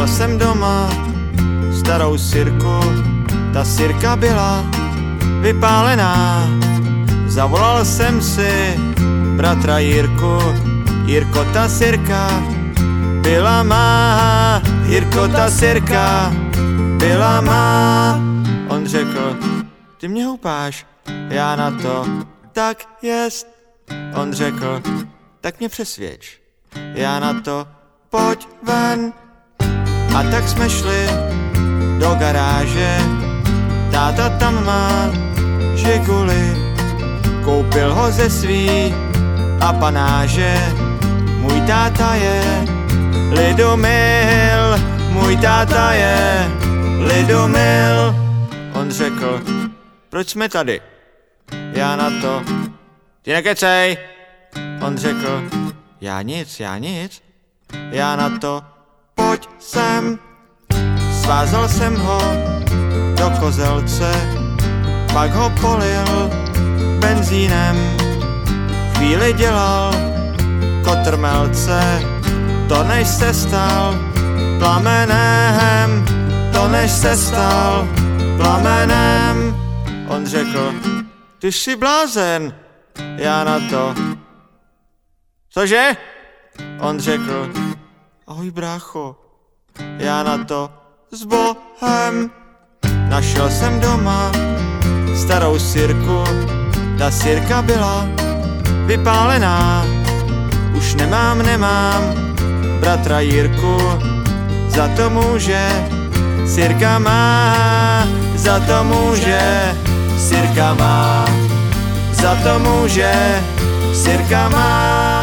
Našel jsem doma starou sirku, ta sirka byla vypálená. Zavolal jsem si bratra Jirku, Jirko, ta sirka byla má, Jirko, ta sirka byla má. On řekl, ty mě houpáš, já na to, tak jest. On řekl, tak mě přesvědč, já na to, pojď ven. A tak jsme šli do garáže, táta tam má Žiguli, koupil ho ze svý apanáže. Můj táta je Lidomil, můj táta je Lidomil. On řekl, proč jsme tady? Já na to, ty nekecej. On řekl, já nic. Já na to, pojď sem. Svázal jsem ho do kozelce, pak ho polil benzínem. Chvíli dělal kotrmelce, to než se stal plamenem, to než se stal plamenem. On řekl, ty jsi blázen. Já na to, cože? On řekl, ahoj brácho. Já na to, s Bohem. Našel jsem doma starou sirku, ta sirka byla vypálená. Už nemám bratra Jirku, za to může sirka má, za to může sirka má, za to může sirka má.